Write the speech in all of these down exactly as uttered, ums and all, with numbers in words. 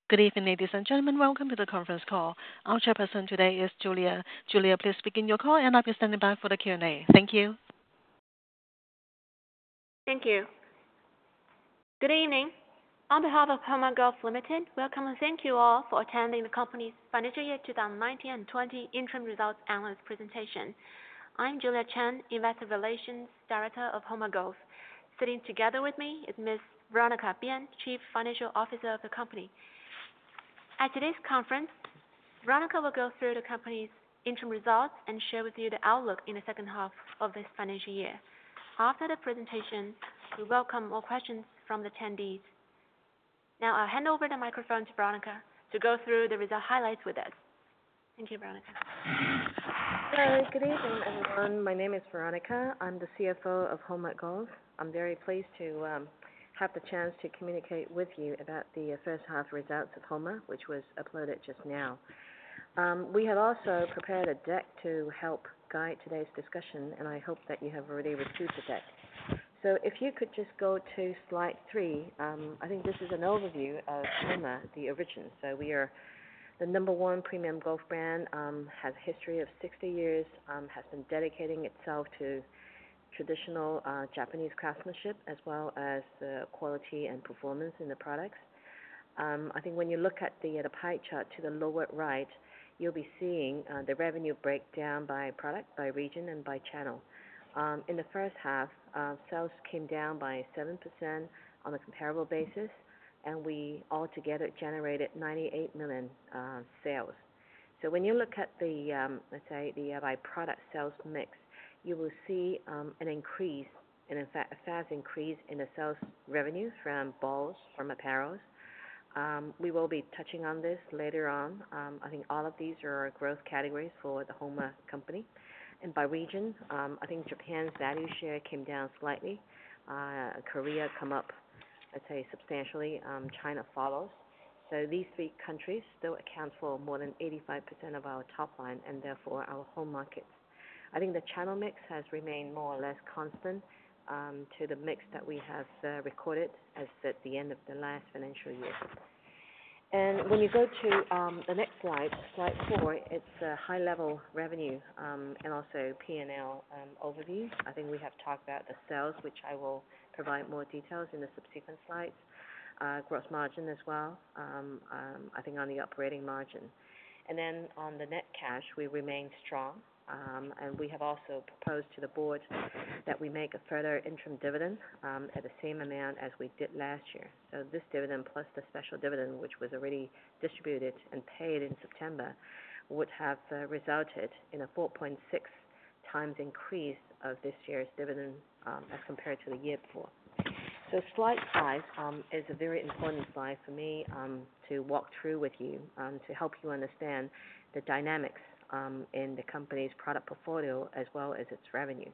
Good evening, ladies and gentlemen. Welcome to the conference call. Our chairperson today is Julia. Julia, please begin your call, and I'll be standing by for the Q and A. Thank you. Thank you. Good evening. On behalf of Homa Golf Limited, welcome and thank you all for attending the company's financial year twenty nineteen and twenty interim results analyst presentation. I'm Julia Chen, Investor Relations Director of Homa Golf. Sitting together with me is Miz Veronica Bian, Chief Financial Officer of the company. At today's conference, Veronica will go through the company's interim results and share with you the outlook in the second half of this financial year. After the presentation, we welcome more questions from the attendees. Now I'll hand over the microphone to Veronica to go through the result highlights with us. Thank you, Veronica. Hello, good evening, everyone. My name is Veronica. I'm the C F O of Homa Golf. I'm very pleased to um, have the chance to communicate with you about the uh, first half results of Homa, which was uploaded just now. Um, we have also prepared a deck to help guide today's discussion, and I hope that you have already received the deck. So if you could just go to slide three, um, I think this is an overview of Homa, the origin. So we are the number one premium golf brand, um, has a history of sixty years, um, has been dedicating itself to traditional uh, Japanese craftsmanship as well as uh, quality and performance in the products. Um, I think when you look at the, uh, the pie chart to the lower right, you'll be seeing uh, the revenue breakdown by product, by region, and by channel. Um, in the first half, uh, sales came down by seven percent on a comparable basis, and we altogether generated ninety-eight million uh, sales. So when you look at the, um, let's say, the uh, by product sales mix, you will see um, an increase, and in fact, a fast increase in the sales revenue from balls, from apparels. Um, we will be touching on this later on. Um, I think all of these are growth categories for the Homa company. And by region, um, I think Japan's value share came down slightly. Uh, Korea come up, let's say, substantially. Um, China follows. So these three countries still account for more than eighty-five percent of our top line and therefore our home markets. I think the channel mix has remained more or less constant um, to the mix that we have uh, recorded as at the end of the last financial year. And when you go to um, the next slide, slide four, it's a high-level revenue um, and also P and L um, overview. I think we have talked about the sales, which I will provide more details in the subsequent slides. Uh, gross margin as well, um, um, I think on the operating margin. And then on the net cash, we remain strong. Um, and we have also proposed to the board that we make a further interim dividend um, at the same amount as we did last year. So this dividend plus the special dividend, which was already distributed and paid in September, would have uh, resulted in a four point six times increase of this year's dividend um, as compared to the year before. So slide five um, is a very important slide for me um, to walk through with you um, to help you understand the dynamics um, in the company's product portfolio as well as its revenue.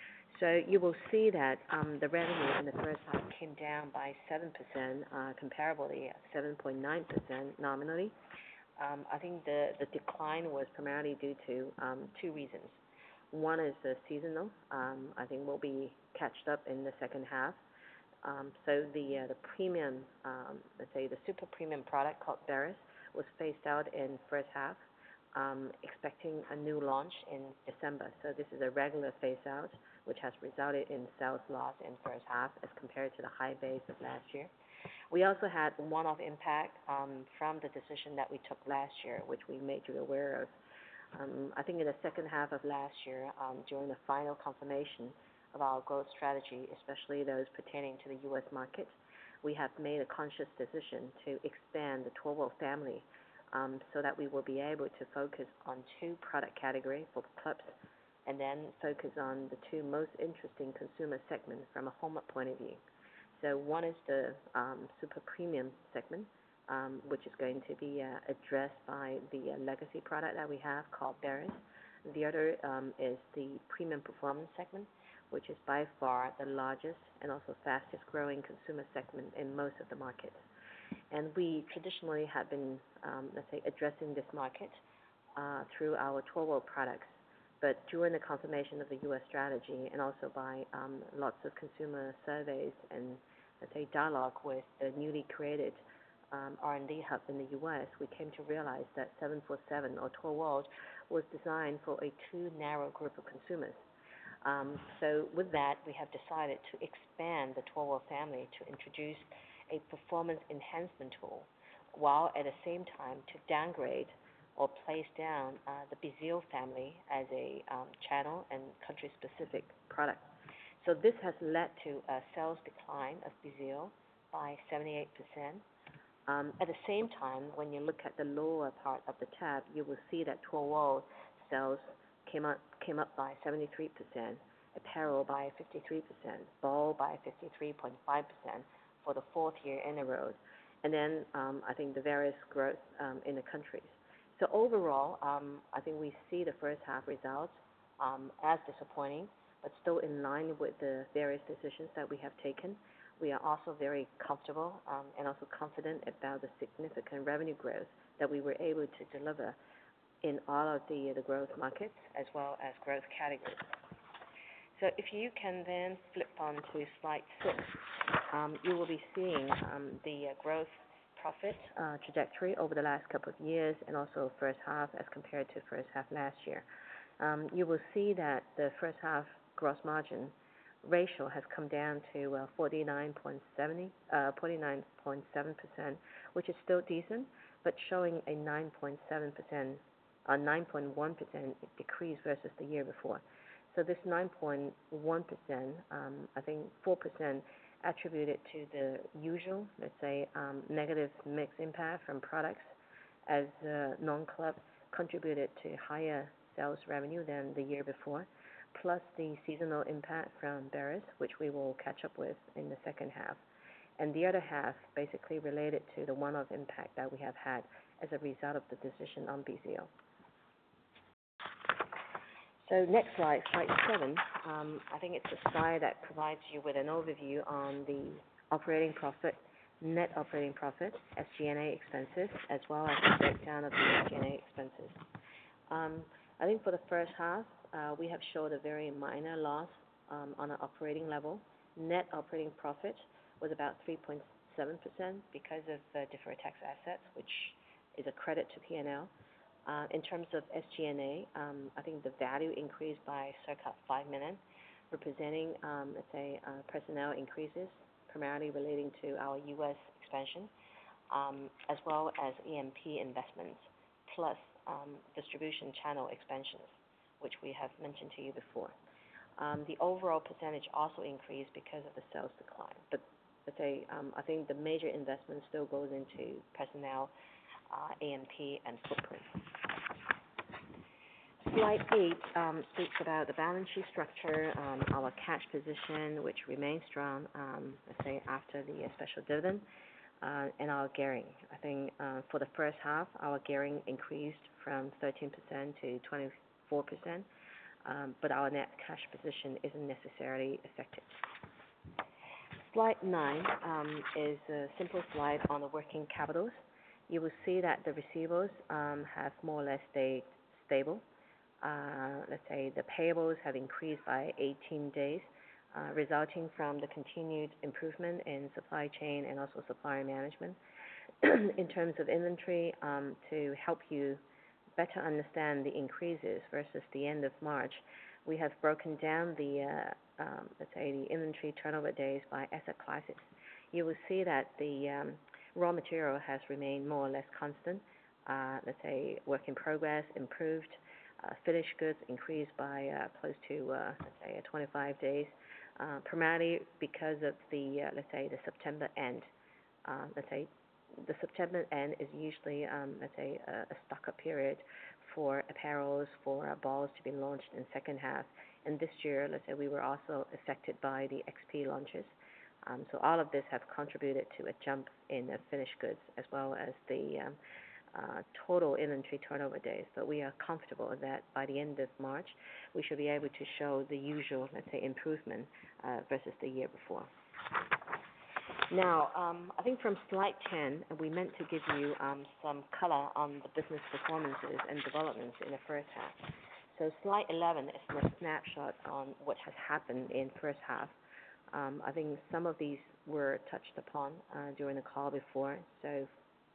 So you will see that um, the revenue in the first half came down by seven percent, uh, comparably seven point nine percent nominally. Um, I think the, the decline was primarily due to um, two reasons. One is uh, seasonal. Um, I think will be catched up in the second half. Um, so the uh, the premium, um, let's say the super premium product called Barris was phased out in first half, um, expecting a new launch in December. So this is a regular phase out, which has resulted in sales loss in first half as compared to the high base of last year. We also had one-off impact um, from the decision that we took last year, which we made you aware of. Um, I think in the second half of last year, um, during the final confirmation of our growth strategy, especially those pertaining to the U S market, we have made a conscious decision to expand the Toro family um, so that we will be able to focus on two product categories for clubs and then focus on the two most interesting consumer segments from a home point of view. So one is the um, super premium segment, um, which is going to be uh, addressed by the uh, legacy product that we have called Barris. The other um, is the premium performance segment, which is by far the largest and also fastest growing consumer segment in most of the markets. And we traditionally have been, um, let's say, addressing this market uh, through our Toro products. But during the confirmation of the U S strategy and also by um, lots of consumer surveys and, let's say, dialogue with the newly created um, R and D hub in the U S, we came to realize that seven forty-seven or tall walls was designed for a too narrow group of consumers. Um, so with that, we have decided to expand the tall wall family to introduce a performance enhancement tool, while at the same time to downgrade or place down uh, the Bizil family as a um, channel and country-specific product. So this has led to a sales decline of Bizil by seventy-eight percent. Um, at the same time, when you look at the lower part of the tab, you will see that tall wall sales came up came up by seventy-three percent, apparel by fifty-three percent, ball by fifty-three point five percent for the fourth year in a row, and then um, I think the various growth um, in the countries. So overall, um, I think we see the first half results um, as disappointing, but still in line with the various decisions that we have taken. We are also very comfortable um, and also confident about the significant revenue growth that we were able to deliver in all of the, the growth markets as well as growth categories. So if you can then flip on to slide six, um, you will be seeing um, the uh, growth profit uh, trajectory over the last couple of years and also first half as compared to first half last year. Um, you will see that the first half gross margin ratio has come down to uh, forty-nine point seven percent, which is still decent, but showing a nine point seven percent, a nine point one percent decrease versus the year before. So this nine point one percent, um, I think four percent attributed to the usual, let's say, um, negative mix impact from products, as uh, non-club contributed to higher sales revenue than the year before, plus the seasonal impact from Barris, which we will catch up with in the second half. And the other half basically related to the one-off impact that we have had as a result of the decision on B C O. So next slide, slide seven, um, I think it's a slide that provides you with an overview on the operating profit, net operating profit, S G and A expenses, as well as the breakdown of the S G and A expenses. Um, I think for the first half, uh, we have showed a very minor loss um, on an operating level. Net operating profit was about three point seven percent because of uh, deferred tax assets, which is a credit to P and L. Uh, in terms of S G and A, um, I think the value increased by circa five million, representing, um, let's say, uh, personnel increases, primarily relating to our U S expansion, um, as well as E M P investments, plus um, distribution channel expansions, which we have mentioned to you before. Um, the overall percentage also increased because of the sales decline, but let's say um, I think the major investment still goes into personnel, uh, A M P, and footprint. Slide eight um, speaks about the balance sheet structure, um, our cash position, which remains strong, um, let's say, after the uh, special dividend, uh, and our gearing. I think uh, for the first half, our gearing increased from thirteen percent to twenty-four percent, um, but our net cash position isn't necessarily affected. Slide nine um, is a simple slide on the working capitals. You will see that the receivables um, have more or less stayed stable. Uh, let's say the payables have increased by eighteen days, uh, resulting from the continued improvement in supply chain and also supplier management. In terms of inventory, um, to help you better understand the increases versus the end of March, we have broken down the, uh, um, let's say, the inventory turnover days by asset classes. You will see that the um, raw material has remained more or less constant. Uh, let's say work in progress improved. Uh, finished goods increased by uh, close to, uh, let's say, uh, twenty-five days, uh, primarily because of the, uh, let's say, the September end. Uh, let's say the September end is usually, um, let's say, a, a stock-up period for apparels, for uh, balls to be launched in second half. And this year, let's say, we were also affected by the X P launches. Um, so all of this have contributed to a jump in uh, finished goods as well as the um, Uh, total inventory turnover days, but we are comfortable that by the end of March, we should be able to show the usual, let's say, improvement uh, versus the year before. Now, um, I think from slide ten, we meant to give you um, some color on the business performances and developments in the first half. So slide eleven is a snapshot on what has happened in first half. Um, I think some of these were touched upon uh, during the call before. So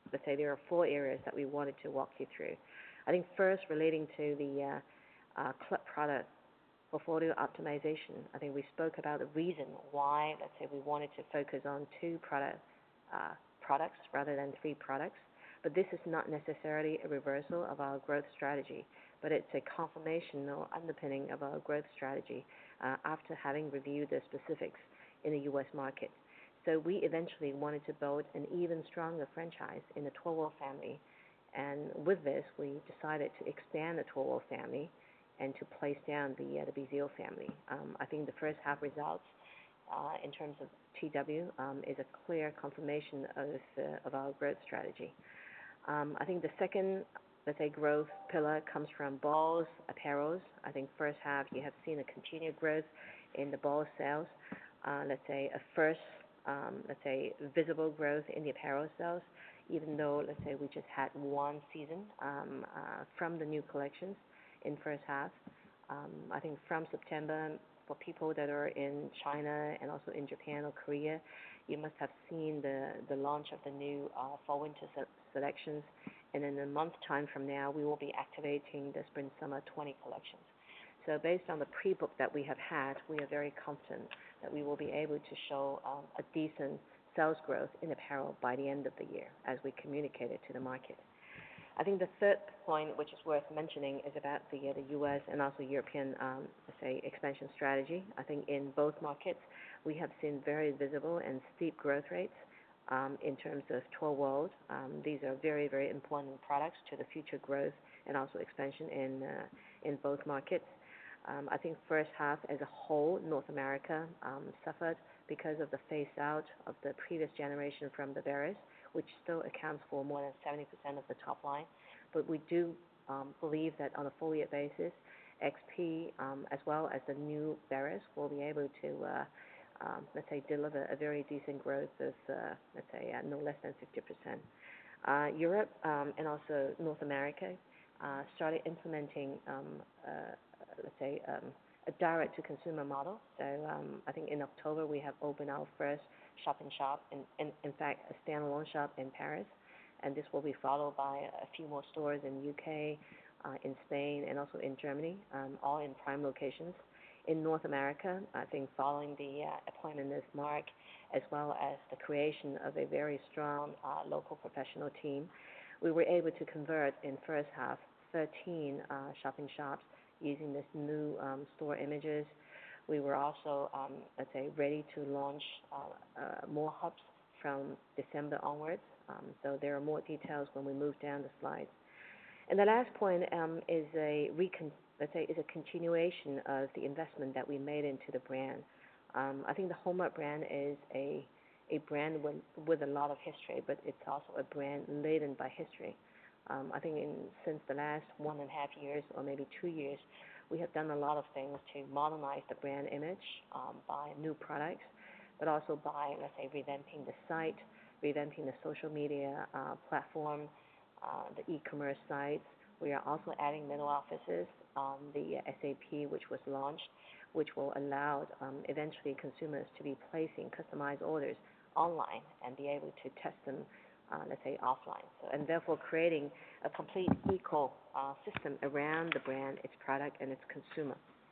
let's say there are four areas that we wanted to walk you through. I think first, relating to the uh, uh, club product portfolio optimization, I think we spoke about the reason why, let's say, we wanted to focus on two product uh, products rather than three products. But this is not necessarily a reversal of our growth strategy, but it's a confirmation or underpinning of our growth strategy uh, after having reviewed the specifics in the U S market. So we eventually wanted to build an even stronger franchise in the Toro family, and with this, we decided to expand the Toro family and to place down the uh, the Bizio family. Um, I think the first half results uh, in terms of T W um, is a clear confirmation of uh, of our growth strategy. Um, I think the second, let's say, growth pillar comes from balls, apparels. I think first half you have seen a continued growth in the ball sales. Uh, let's say a first, um, let's say, visible growth in the apparel sales, even though, let's say, we just had one season um, uh, from the new collections in first half. Um, I think from September, for people that are in China and also in Japan or Korea, you must have seen the, the launch of the new uh, fall-winter se- selections. And in a month time from now, we will be activating the Spring-Summer twenty collections. So based on the pre-book that we have had, we are very confident that we will be able to show um, a decent sales growth in apparel by the end of the year, as we communicated to the market. I think the third point, which is worth mentioning, is about the uh, the U S and also European, um, let's say, expansion strategy. I think in both markets, we have seen very visible and steep growth rates um, in terms of Toro World. Um, these are very, very important products to the future growth and also expansion in uh, in both markets. Um, I think first half as a whole, North America um, suffered because of the phase out of the previous generation from the Barris, which still accounts for more than seventy percent of the top line. But we do um, believe that on a full year basis, X P um, as well as the new Barris will be able to, uh, um, let's say, deliver a very decent growth of, uh, let's say, uh, no less than fifty percent. Uh, Europe um, and also North America uh, started implementing, um, uh, let's say, um, a direct-to-consumer model. So um, I think in October we have opened our first shop-in-shop, in, in, in fact, a standalone shop in Paris, and this will be followed by a few more stores in U K, uh, in Spain, and also in Germany, um, all in prime locations. In North America, I think following the uh, appointment of Mark, as well as the creation of a very strong uh, local professional team, we were able to convert in first half thirteen uh, shopping shops using this new um, store images. We were also, um, let's say, ready to launch uh, uh, more hubs from December onwards. Um, so there are more details when we move down the slides. And the last point um, is a recon- let's say is a continuation of the investment that we made into the brand. Um, I think the Hallmark brand is a a brand with, with a lot of history, but it's also a brand laden by history. Um, I think in, since the last one and a half years or maybe two years, we have done a lot of things to modernize the brand image um, by new products, but also by, let's say, revamping the site, revamping the social media uh, platform, uh, the e-commerce sites. We are also adding middle offices on the S A P, which was launched, which will allow um, eventually consumers to be placing customized orders online and be able to test them, uh, let's say, offline. So, and therefore creating a complete eco uh, system around the brand, its product, and its consumer.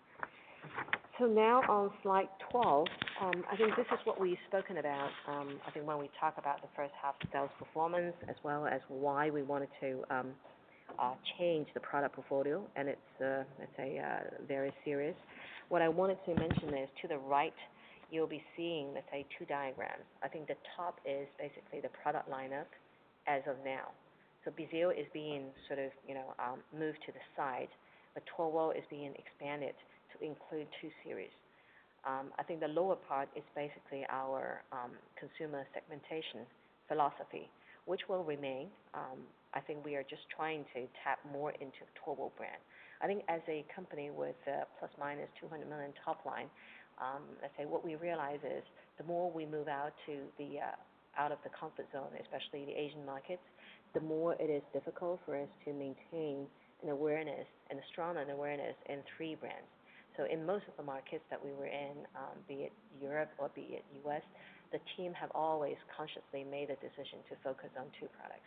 So now on slide twelve, um, I think this is what we've spoken about, um, I think when we talk about the first half sales performance, as well as why we wanted to um, uh, change the product portfolio, and it's, uh, let's say, uh, very serious. What I wanted to mention is to the right, you'll be seeing, let's say, two diagrams. I think the top is basically the product lineup as of now. So Bizio is being sort of, you know, um, moved to the side, but Toro is being expanded to include two series. Um, I think the lower part is basically our um, consumer segmentation philosophy, which will remain. Um, I think we are just trying to tap more into the Toro brand. I think as a company with uh, plus minus two hundred million top line, um, let's say what we realize is the more we move out to the uh, out of the comfort zone, especially the Asian markets, the more it is difficult for us to maintain an awareness and a strong awareness in three brands. So in most of the markets that we were in, um, be it Europe or be it U S, the team have always consciously made a decision to focus on two products.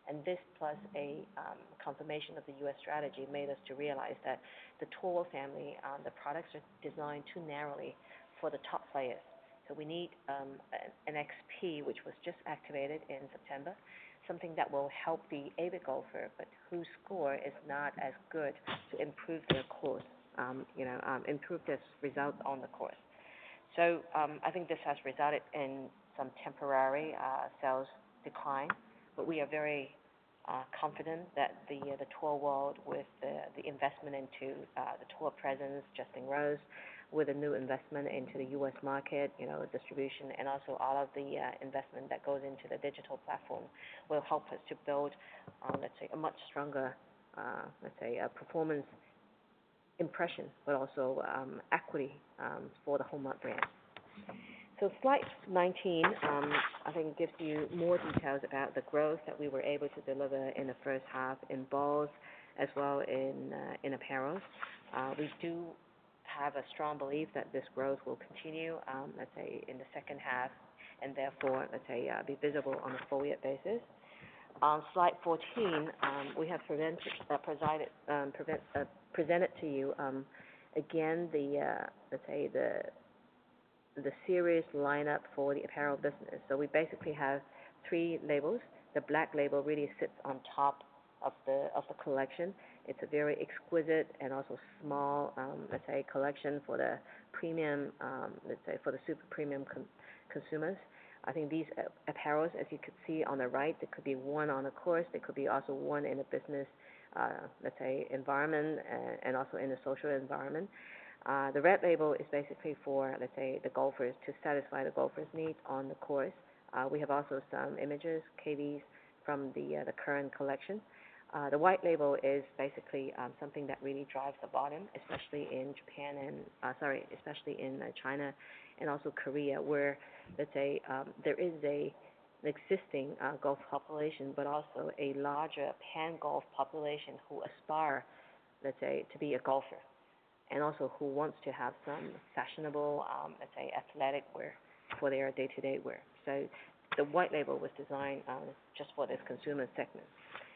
And this plus a um, confirmation of the U S strategy made us to realize that the Toro family, um, the products are designed too narrowly for the top players. So we need um, an X P, which was just activated in September, something that will help the avid golfer, but whose score is not as good, to improve their course, um, you know, um, improve their results on the course. So um, I think this has resulted in some temporary uh, sales decline, but we are very uh, confident that the uh, the tour world, with the, the investment into uh, the tour presence, Justin Rose, with a new investment into the U S market, you know, distribution, and also all of the uh, investment that goes into the digital platform, will help us to build, uh, let's say, a much stronger, uh, let's say, a performance impression, but also um, equity um, for the Hallmark brand. So slide nineteen, um, I think, gives you more details about the growth that we were able to deliver in the first half in balls as well in uh, in apparel. Uh, we do have a strong belief that this growth will continue, um, let's say, in the second half, and therefore, let's say, uh, be visible on a full year basis. On slide fourteen, um, we have prevented, uh, presided, um, prevent, uh, presented to you um, again the uh, let's say the the series lineup for the apparel business. So we basically have three labels. The black label really sits on top of the of the collection. It's a very exquisite and also small, um, let's say, collection for the premium, um, let's say, for the super premium con- consumers. I think these uh, apparels, as you could see on the right, they could be worn on a course. They could be also worn in a business, uh, let's say, environment, and, and also in a social environment. Uh, the red label is basically for, let's say, the golfers, to satisfy the golfers' needs on the course. Uh, we have also some images, K Vs, from the uh, the current collection. Uh, the white label is basically um, something that really drives the bottom, especially in Japan and, uh, sorry, especially in uh, China and also Korea, where, let's say, um, there is a an existing uh, golf population, but also a larger pan-golf population who aspire, let's say, to be a golfer, and also who wants to have some fashionable, um, let's say, athletic wear for their day-to-day wear. So the white label was designed uh, just for this consumer segment.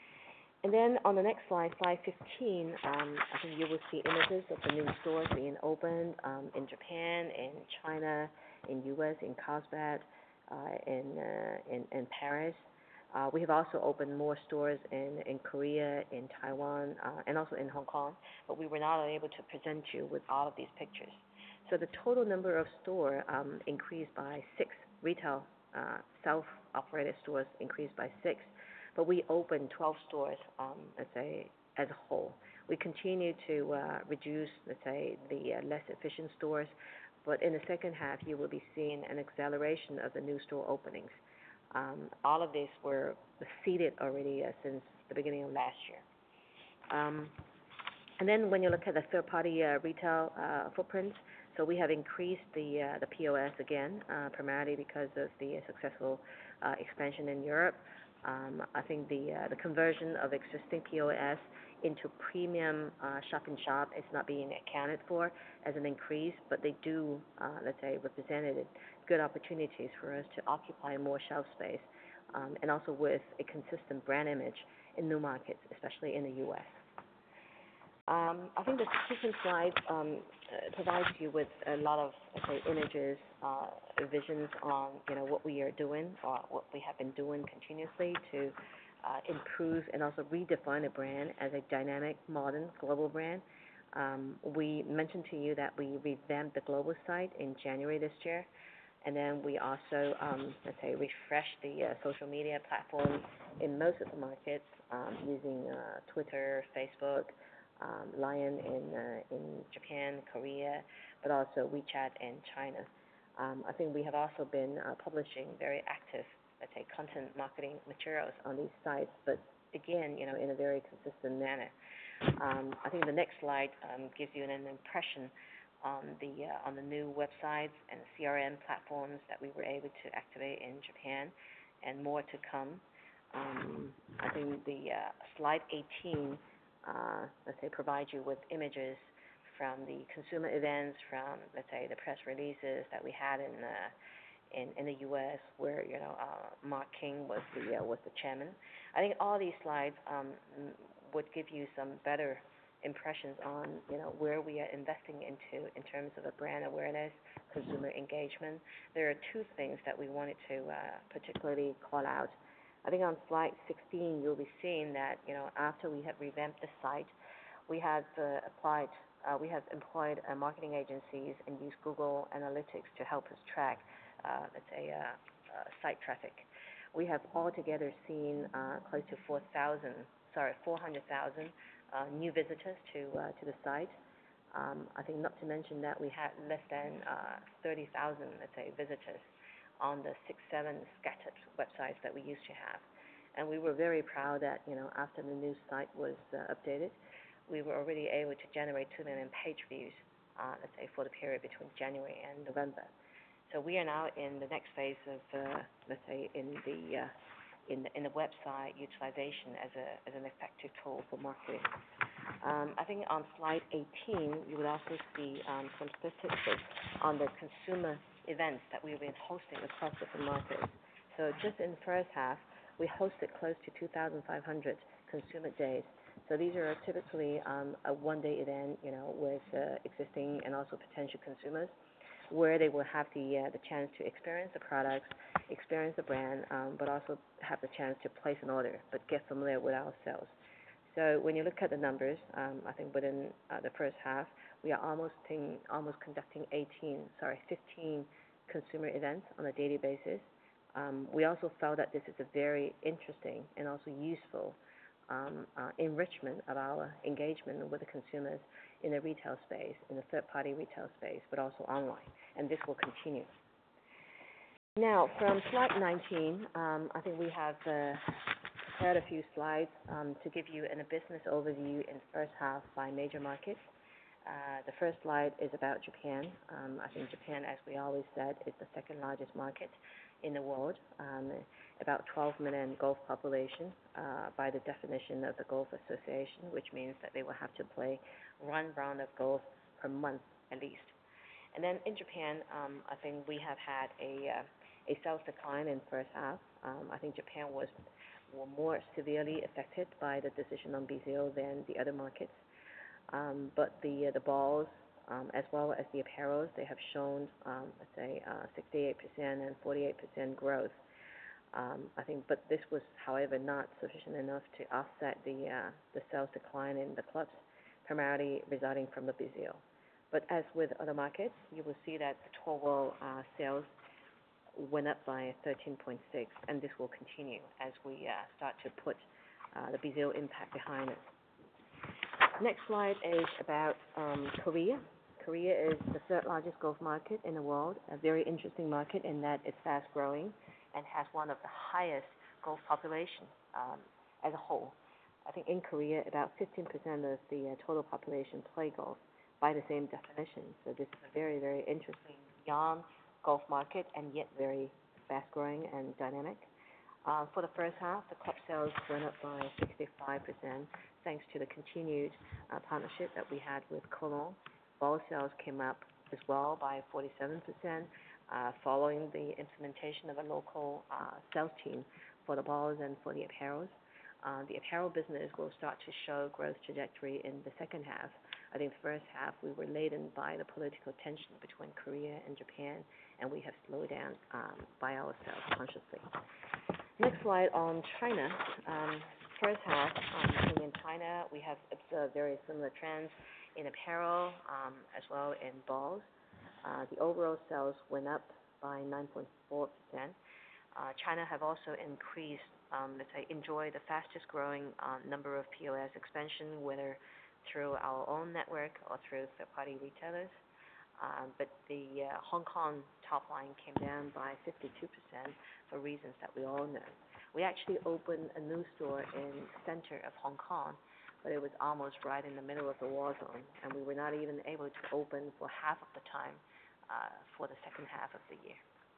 And then on the next slide, slide fifteen, um, I think you will see images of the new stores being opened um, in Japan, in China, in U S, in Carlsbad, uh, in, uh, in in Paris. Uh, we have also opened more stores in, in Korea, in Taiwan, uh, and also in Hong Kong, but we were not able to present you with all of these pictures. So the total number of stores um, increased by six. Retail uh, self-operated stores increased by six. But we opened twelve stores, um, let's say, as a whole. We continue to uh, reduce, let's say, the uh, less efficient stores, but in the second half, you will be seeing an acceleration of the new store openings. Um, all of these were seeded already uh, since the beginning of last year. Um, and then when you look at the third-party uh, retail uh, footprints, so we have increased the uh, the P O S again, uh, primarily because of the successful uh, expansion in Europe. Um, I think the uh, the conversion of existing P O S into premium uh, shop in shop is not being accounted for as an increase, but they do, uh, let's say, represented good opportunities for us to occupy more shelf space, um, and also with a consistent brand image in new markets, especially in the U S. Um, I think the second slide um, uh, provides you with a lot of, let's say, images, uh, visions on, you know, what we are doing or what we have been doing continuously to uh, improve and also redefine the brand as a dynamic, modern, global brand. Um, we mentioned to you that we revamped the global site in January this year, and then we also, um, let's say, refreshed the uh, social media platform in most of the markets um, using uh, Twitter, Facebook, Um, Lion in uh, in Japan, Korea, but also WeChat in China. Um, I think we have also been uh, publishing very active, let's say, content marketing materials on these sites, but again, you know, in a very consistent manner. Um, I think the next slide um, gives you an impression on the uh, on the new websites and C R M platforms that we were able to activate in Japan, and more to come. Um, I think the uh, slide eighteen. Uh, let's say, provide you with images from the consumer events, from, let's say, the press releases that we had in uh, in, in the U S where, you know, uh, Mark King was the, uh, was the chairman. I think all these slides um, would give you some better impressions on, you know, where we are investing into in terms of a brand awareness, consumer engagement. There are two things that we wanted to uh, particularly call out. I think on slide sixteen, you'll be seeing that, you know, after we have revamped the site, we have uh, applied, uh, we have employed uh, marketing agencies and used Google Analytics to help us track, uh, let's say, uh, uh, site traffic. We have altogether seen uh, close to four thousand, sorry, four hundred thousand uh, new visitors to uh, to the site. Um, I think not to mention that we had less than uh, thirty thousand, let's say, visitors on the six, seven scattered websites that we used to have. And we were very proud that, you know, after the new site was uh, updated, we were already able to generate two million page views, uh, let's say, for the period between January and November. So we are now in the next phase of, uh, let's say, in the, uh, in the in the website utilization as a as an effective tool for marketing. Um, I think on slide eighteen, you would also see um, some statistics on the consumer events that we've been hosting across different markets. So just in the first half, we hosted close to two thousand five hundred consumer days. So these are typically um, a one-day event, you know, with uh, existing and also potential consumers, where they will have the uh, the chance to experience the products, experience the brand, um, but also have the chance to place an order, but get familiar with our sales. So when you look at the numbers, um, I think within uh, the first half, we are almost think, almost conducting eighteen, sorry, fifteen consumer events on a daily basis. Um, we also felt that this is a very interesting and also useful um, uh, enrichment of our engagement with the consumers in the retail space, in the third-party retail space, but also online, and this will continue. Now, from slide nineteen, um, I think we have uh, prepared a few slides um, to give you a business overview in the first half by major markets. Uh, the first slide is about Japan. Um, I think Japan, as we always said, is the second largest market in the world, um, about twelve million golf population uh, by the definition of the Golf Association, which means that they will have to play one round of golf per month at least. And then in Japan, um, I think we have had a uh, a sales decline in the first half. Um, I think Japan was were more severely affected by the decision on B Z O than the other markets. Um, but the uh, the balls, um, as well as the apparels, they have shown, um, let's say, uh, sixty-eight percent and forty-eight percent growth. Um, I think, but this was, however, not sufficient enough to offset the uh, the sales decline in the clubs, primarily resulting from the B Z O. But as with other markets, you will see that the tour world uh, sales went up by thirteen point six, and this will continue as we uh, start to put uh, the B Z O impact behind us. Next slide is about um, Korea. Korea is the third largest golf market in the world, a very interesting market in that it's fast growing and has one of the highest golf population um, as a whole. I think in Korea, about fifteen percent of the uh, total population play golf by the same definition. So this is a very, very interesting young golf market and yet very fast growing and dynamic. Uh, for the first half, the club sales went up by sixty-five percent thanks to the continued uh, partnership that we had with Cologne. Ball sales came up as well by forty-seven percent uh, following the implementation of a local uh, sales team for the balls and for the apparels. Uh, the apparel business will start to show growth trajectory in the second half. I think the first half we were laden by the political tension between Korea and Japan, and we have slowed down um, by ourselves consciously. Next slide on China. Um, first half, um, I think in China we have observed very similar trends in apparel um, as well in balls. Uh, the overall sales went up by nine point four percent. Uh, China have also increased, um, let's say, enjoy the fastest growing uh, number of P O S expansion, whether through our own network or through third-party retailers. Um, but the uh, Hong Kong top line came down by fifty-two percent for reasons that we all know. We actually opened a new store in the center of Hong Kong, but it was almost right in the middle of the war zone, and we were not even able to open for half of the time uh, for the second half of the year.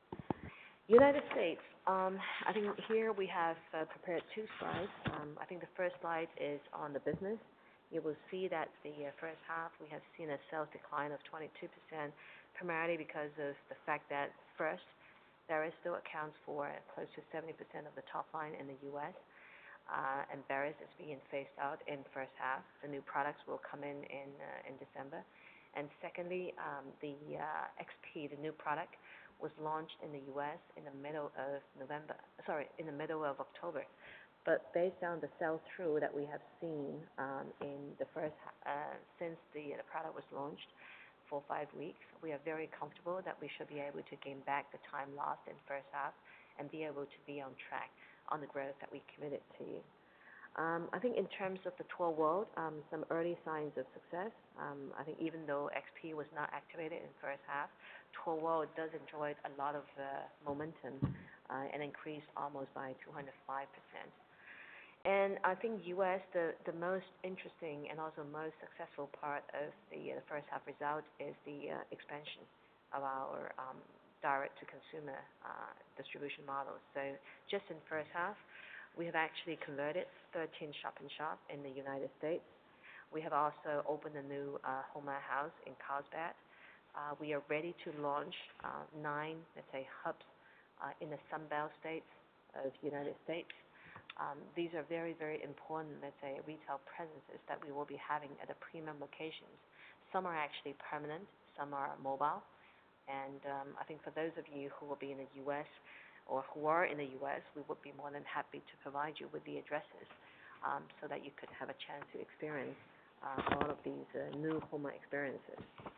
United States, um, I think here we have uh, prepared two slides. Um, I think the first slide is on the business. You will see that the uh, first half we have seen a sales decline of twenty-two percent, primarily because of the fact that first, Barris still accounts for close to seventy percent of the top line in the U S, uh, and Barris is being phased out in first half. The new products will come in in, uh, in December. And secondly, um, the uh, X P, the new product, was launched in the U S in the middle of November, sorry, in the middle of October. But based on the sell-through that we have seen um, in the first, uh, since the, the product was launched, for five weeks, we are very comfortable that we should be able to gain back the time lost in first half and be able to be on track on the growth that we committed to you. Um, I think in terms of the Toro World, um, some early signs of success. Um, I think even though X P was not activated in first half, Toro World does enjoy a lot of uh, momentum uh, and increased almost by two hundred five percent. And I think U S, the, the most interesting and also most successful part of the, uh, the first half result is the uh, expansion of our um, direct-to-consumer uh, distribution model. So just in first half, we have actually converted thirteen shop-in-shop in the United States. We have also opened a new uh, Homa house in Carlsbad. Uh, we are ready to launch uh, nine, let's say, hubs uh, in the Sunbelt states of the United States. Um, these are very, very important, let's say, retail presences that we will be having at the premium locations. Some are actually permanent, some are mobile. And um, I think for those of you who will be in the U S or who are in the U S, we would be more than happy to provide you with the addresses um, so that you could have a chance to experience uh, all of these uh, new Homa experiences.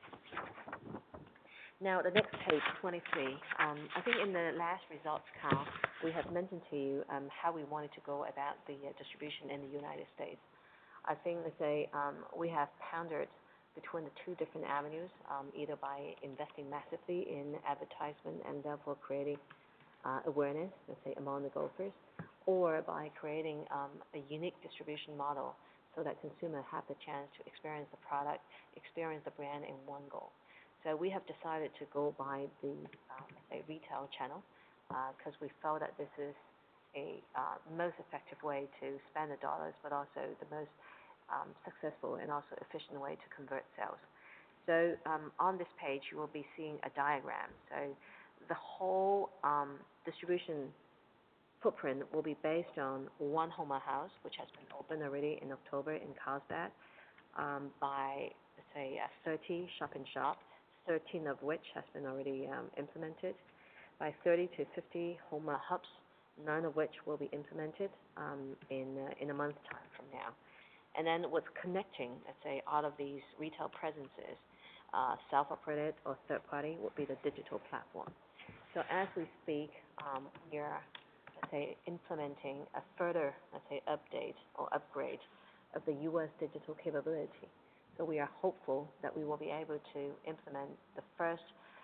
Now, the next page, twenty-three, um, I think in the last results count, we have mentioned to you um, how we wanted to go about the uh, distribution in the United States. I think, let's say, um, we have pondered between the two different avenues, um, either by investing massively in advertisement and therefore creating uh, awareness, let's say, among the golfers, or by creating um, a unique distribution model so that consumers have the chance to experience the product, experience the brand in one go. So we have decided to go by the um, say retail channel because uh, we felt that this is a uh, most effective way to spend the dollars, but also the most um, successful and also efficient way to convert sales. So um, on this page, you will be seeing a diagram. So the whole um, distribution footprint will be based on one Homa house, which has been opened already in October in Carlsbad um, by, let's say, uh, thirty shop-in-shop, thirteen of which has been already um, implemented, by thirty to fifty Homa hubs, none of which will be implemented um, in, uh, in a month's time from now. And then what's connecting, let's say, all of these retail presences, uh, self-operated or third-party, would be the digital platform. So as we speak, um, we are, let's say, implementing a further, let's say, update or upgrade of the U S digital capability. So we are hopeful that we will be able to implement the first,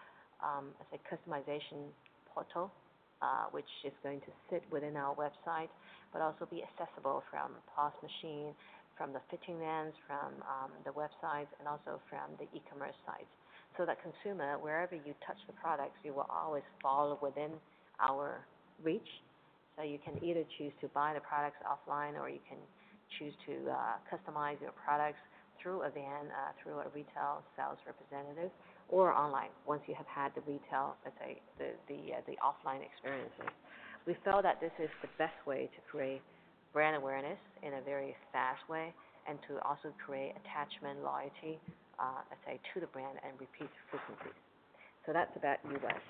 um, let's say, customization portal, uh, which is going to sit within our website, but also be accessible from POS machine, from the fitting lands, from um, the websites, and also from the e-commerce sites, so that consumer, wherever you touch the products, you will always fall within our reach. So you can either choose to buy the products offline, or you can choose to uh, customize your products through a van, uh, through a retail sales representative, or online once you have had the retail, let's say, the the, uh, the offline experiences. We felt that this is the best way to create brand awareness in a very fast way, and to also create attachment, loyalty, uh, let's say, to the brand and repeat frequencies. So that's about U S.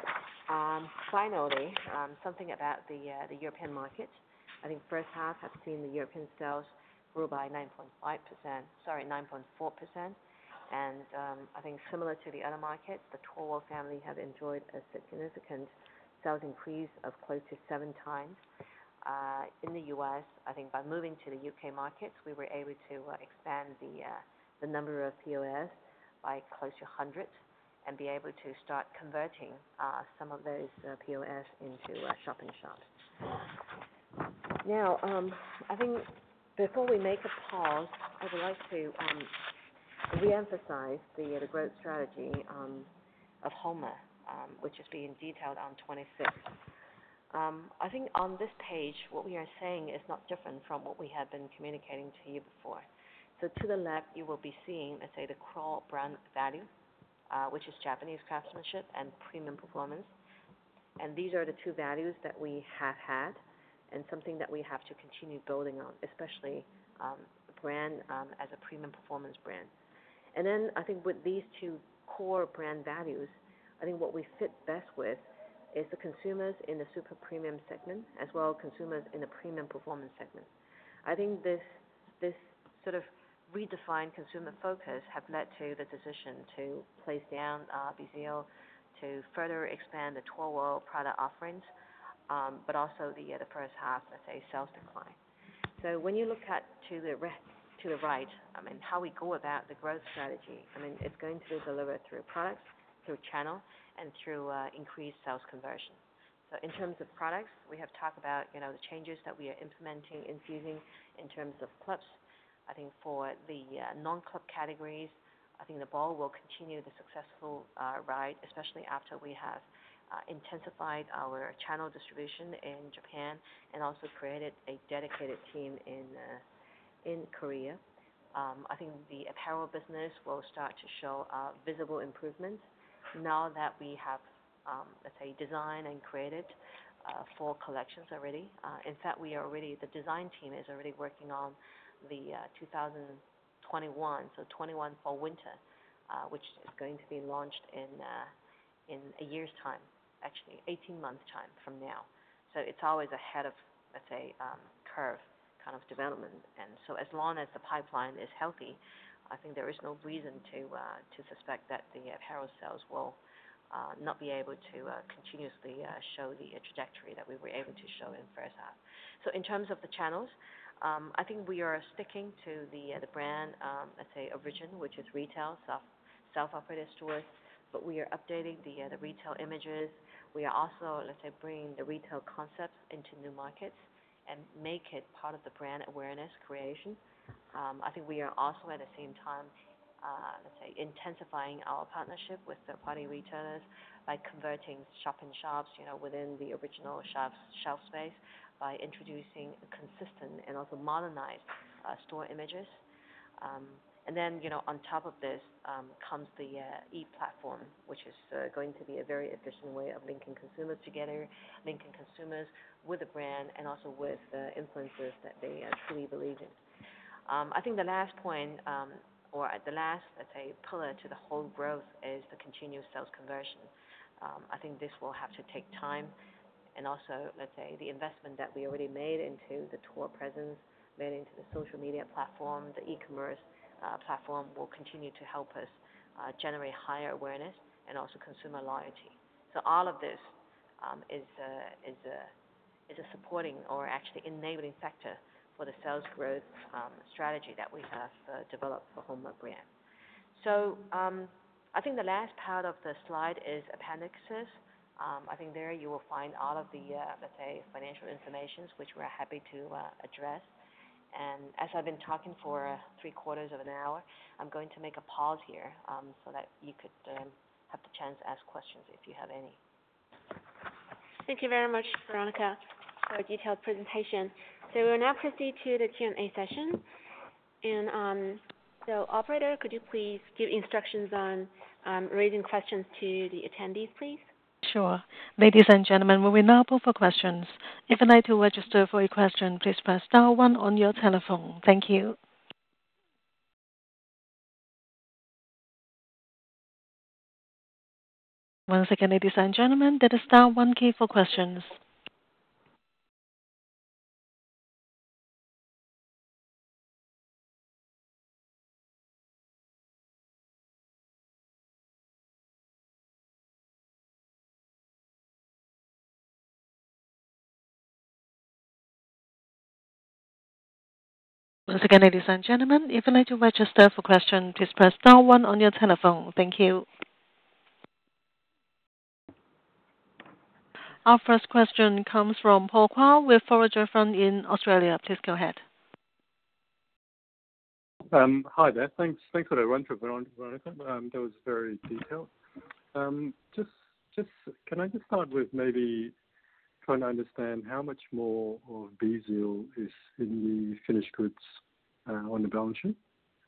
Um, finally, um, something about the uh, the European market. I think first half have seen the European sales grew by nine point five percent, sorry, nine point four percent. And um, I think similar to the other markets, the Toro family have enjoyed a significant sales increase of close to seven times. Uh, in the U S, I think by moving to the U K markets, we were able to uh, expand the uh, the number of P O S by close to one hundred, and be able to start converting uh, some of those uh, P O S into uh, shop-in-shops. Now, um, I think before we make a pause, I would like to um, re-emphasize the, uh, the growth strategy um, of Homa, um, which is being detailed on twenty-sixth. Um, I think on this page, what we are saying is not different from what we have been communicating to you before. So to the left, you will be seeing, let's say, the core brand value, uh, which is Japanese craftsmanship and premium performance. And these are the two values that we have had and something that we have to continue building on, especially um, brand um, as a premium performance brand. And then I think with these two core brand values, I think what we fit best with is the consumers in the super premium segment as well as consumers in the premium performance segment. I think this this sort of redefined consumer focus have led to the decision to place down uh, B Z L, to further expand the tour world product offerings, um, but also the uh, the first half, let's say, sales decline. So when you look at to the re- to the right, I mean, how we go about the growth strategy, I mean, it's going to be delivered through products, through channel, and through uh, increased sales conversion. So in terms of products, we have talked about, you know, the changes that we are implementing, infusing in terms of clubs. I think for the uh, non-club categories, I think the ball will continue the successful uh, ride, especially after we have uh, intensified our channel distribution in Japan and also created a dedicated team in uh, in Korea. Um, I think the apparel business will start to show uh, visible improvements now that we have, um, let's say, designed and created uh, four collections already. Uh, in fact, we are already, the design team is already working on the uh, two thousand twenty-one, so twenty-one fall winter, uh, which is going to be launched in uh, in a year's time, actually eighteen months time from now. So it's always ahead of, let's say, um, curve kind of development. And so as long as the pipeline is healthy, I think there is no reason to uh, to suspect that the apparel sales will uh, not be able to uh, continuously uh, show the uh, trajectory that we were able to show in first half. So in terms of the channels, Um, I think we are sticking to the uh, the brand, um, let's say, origin, which is retail, self self-operated stores, but we are updating the uh, the retail images. We are also, let's say, bringing the retail concepts into new markets and make it part of the brand awareness creation. Um, I think we are also at the same time, uh, let's say, intensifying our partnership with third-party retailers by converting shop-in-shops, you know, within the original shelf shelf space, by introducing consistent and also modernized uh, store images. Um, and then, you know, on top of this um, comes the uh, e-platform, which is uh, going to be a very efficient way of linking consumers together, linking consumers with the brand and also with uh, influencers that they uh, truly believe in. Um, I think the last point, um, or the last, let's say, pillar to the whole growth is the continuous sales conversion. Um, I think this will have to take time. And also, let's say, the investment that we already made into the tour presence, made into the social media platform, the e-commerce uh, platform will continue to help us uh, generate higher awareness and also consumer loyalty. So all of this um, is, uh, is, a, is a supporting or actually enabling factor for the sales growth um, strategy that we have uh, developed for Homeward brand. So um, I think the last part of the slide is appendixes. Um, I think there you will find all of the, uh, let's say, financial information, which we're happy to uh, address. And as I've been talking for uh, three quarters of an hour, I'm going to make a pause here um, so that you could um, have the chance to ask questions if you have any. Thank you very much, Veronica, for a detailed presentation. So we will now proceed to the Q and A session. And um, so, operator, could you please give instructions on um, raising questions to the attendees, please? Sure. Ladies and gentlemen, we will now open for questions. If you'd like to register for a question, please press star one on your telephone. Thank you. Once again, ladies and gentlemen, that is star one key for questions. Once again, ladies and gentlemen, if you'd like to register for question, please press star one on your telephone. Thank you. Our first question comes from Paul Kwao with Forager Fund in Australia. Please go ahead. Um, hi there. Thanks Thanks for the run through, Veronica. Um, that was very detailed. Um, just, just Can I just start with maybe trying to understand how much more of B Z L is in the finished goods uh, on the balance sheet?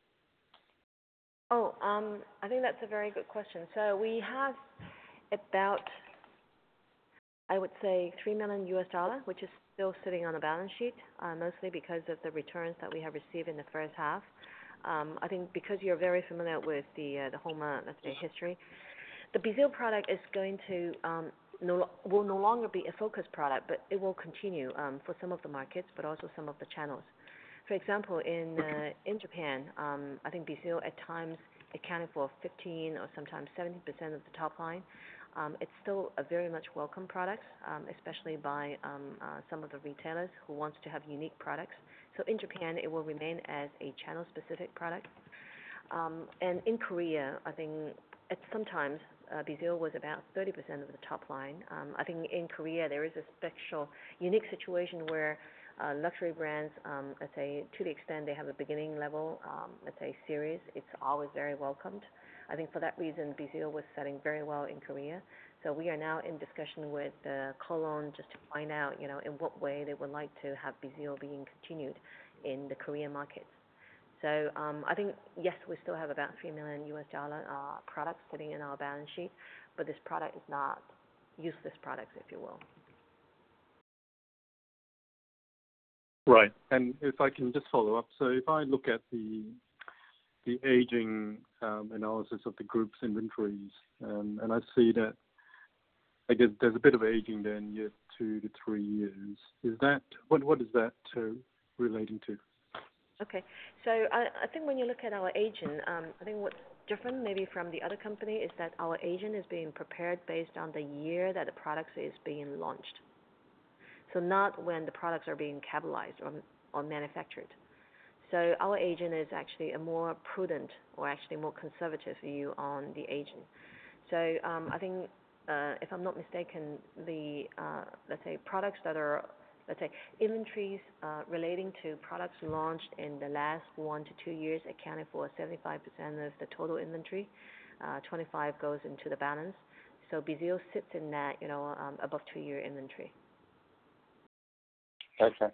Oh, um, I think that's a very good question. So we have about I would say three million U S dollar, which is still sitting on the balance sheet, uh, mostly because of the returns that we have received in the first half. Um, I think because you're very familiar with the uh, the Homa, let's say, history, the Bizil product is going to um, no, will no longer be a focus product, but it will continue um, for some of the markets, but also some of the channels. For example, in uh, in Japan, um, I think Bizil at times accounted for fifteen or sometimes seventy percent of the top line. Um, it's still a very much welcome product, um, especially by um, uh, some of the retailers who wants to have unique products. So in Japan, it will remain as a channel-specific product. Um, and in Korea, I think at sometimes uh, Bizil was about thirty percent of the top line. Um, I think in Korea there is a special, unique situation where uh, luxury brands, um, let's say, to the extent they have a beginning level, um, let's say, series, it's always very welcomed. I think for that reason, Bizil was selling very well in Korea. So we are now in discussion with uh, Kolon just to find out, you know, in what way they would like to have Bizil being continued in the Korean markets. So um, I think, yes, we still have about three million U S dollar uh, products sitting in our balance sheet, but this product is not useless products, if you will. Right. And if I can just follow up, so if I look at the the aging um, analysis of the group's inventories, um, and I see that I guess there's a bit of aging there in year two to three years. Is that what what is that uh, relating to? Okay. So I, I think when you look at our agent, um, I think what's different maybe from the other company is that our agent is being prepared based on the year that the product is being launched. So not when the products are being capitalized or, or manufactured. So our agent is actually a more prudent or actually more conservative view on the agent. So um, I think, uh, if I'm not mistaken, the, uh, let's say, products that are let's say, inventories uh, relating to products launched in the last one to two years accounted for seventy-five percent of the total inventory. Uh, twenty-five goes into the balance. So Bizil sits in that, you know, um, above two-year inventory. Okay.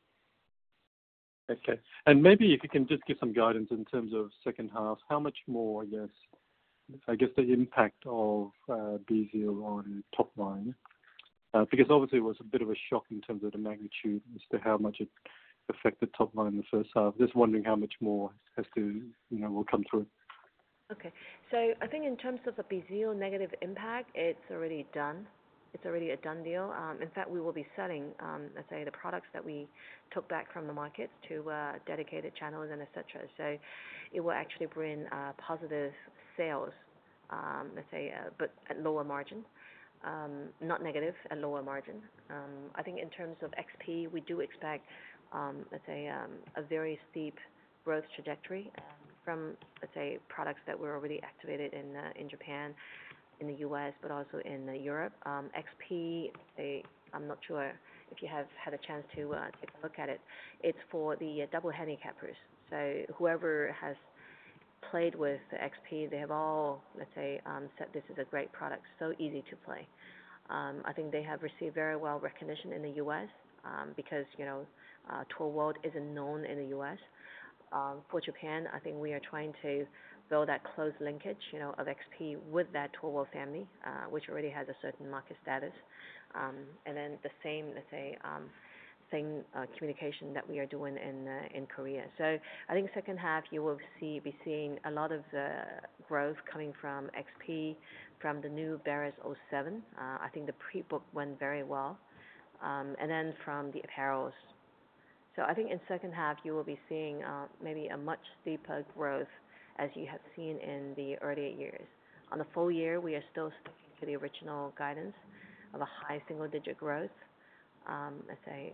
Okay. And maybe if you can just give some guidance in terms of second half, how much more, I guess, I guess the impact of uh, Bizil on top line. Uh, because obviously it was a bit of a shock in terms of the magnitude as to how much it affected top line in the first half. Just wondering how much more has to, you know, will come through. Okay. So I think in terms of the Bizil negative impact, it's already done. It's already a done deal. Um, in fact, we will be selling, um, let's say, the products that we took back from the market to uh, dedicated channels and et cetera. So it will actually bring uh, positive sales, um, let's say, uh, but at lower margin. Um, not negative, at lower margin. Um, I think in terms of X P, we do expect, um, let's say, um, a very steep growth trajectory um, from, let's say, products that were already activated in uh, in Japan, in the U S, but also in uh, Europe. Um, X P, they, I'm not sure if you have had a chance to uh, take a look at it. It's for the uh, double handicappers. So whoever has played with the X P, they have all, let's say, um, said this is a great product, so easy to play. Um, I think they have received very well recognition in the U S um, because, you know, uh, Tour World isn't known in the U S. Um, for Japan, I think we are trying to build that close linkage, you know, of X P with that Tour World family, uh, which already has a certain market status. Um, and then the same, let's say, um, same uh, communication that we are doing in uh, in Korea. So I think second half you will see be seeing a lot of uh, growth coming from X P, from the new Barris oh seven. Uh, I think the pre-book went very well, um, and then from the apparels. So I think in second half you will be seeing uh, maybe a much steeper growth as you have seen in the earlier years. On the full year, we are still sticking to the original guidance of a high single-digit growth. Um, let's say.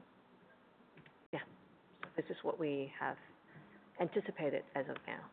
Yeah, so this is what we have anticipated as of now.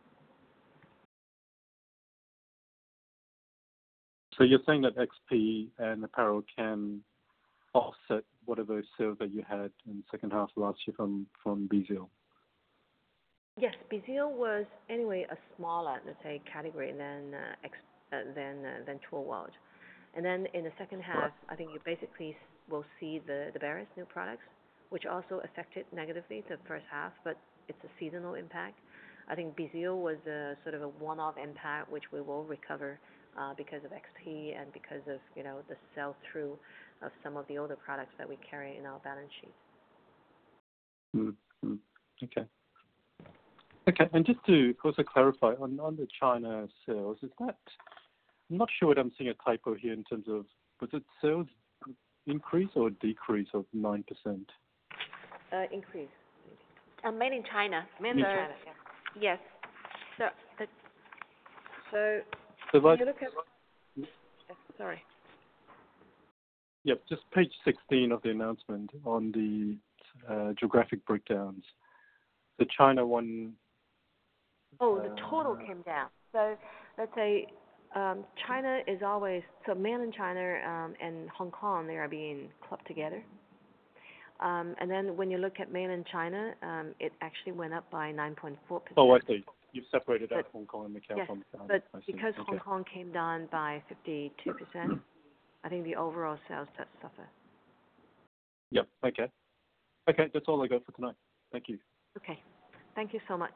So you're saying that X P and apparel can offset whatever sales that you had in the second half last year from, from Bizil? Yes, Bizil was anyway a smaller, let's say, category than uh, ex, uh, than uh, than Tour World. And then in the second half, right. I think you basically will see the the Barris new products, which also affected negatively the first half, but it's a seasonal impact. I think Bizil was a sort of a one-off impact, which we will recover uh, because of X P and because of, you know, the sell-through of some of the older products that we carry in our balance sheet. Mm-hmm. Okay. Okay, and just to also clarify, on, on the China sales, is that, I'm not sure whether I'm seeing a typo here in terms of, was it sales increase or decrease of nine percent? Uh, increase. Uh, made in China. Made in So, China, yeah. Yes. So, the, So, So when like, you look at, yeah, sorry. Yep, just page sixteen of the announcement on the uh, geographic breakdowns. The China one. Oh, the total uh, came down. So let's say um, China is always, so mainland China um, and Hong Kong, they are being clubbed together. Um, and then when you look at mainland China, um, it actually went up by nine point four percent. Oh, I see. You've separated out But- Hong Kong and Macau Yes, from China. but I see. because Okay. Hong Kong came down by fifty-two percent, I think the overall sales does suffer. Yep. Okay. Okay, that's all I got for tonight. Thank you. Okay. Thank you so much.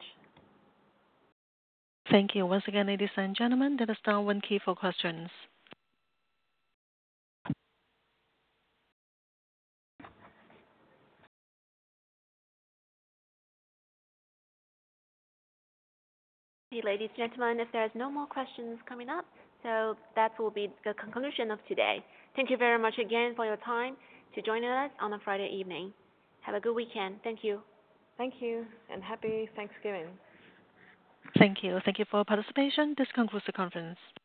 Thank you. Once again, ladies and gentlemen, that is now one key for questions. Hey, ladies and gentlemen, if there's no more questions coming up, so that will be the conclusion of today. Thank you very much again for your time to join us on a Friday evening. Have a good weekend. Thank you. Thank you, and happy Thanksgiving. Thank you. Thank you for your participation. This concludes the conference.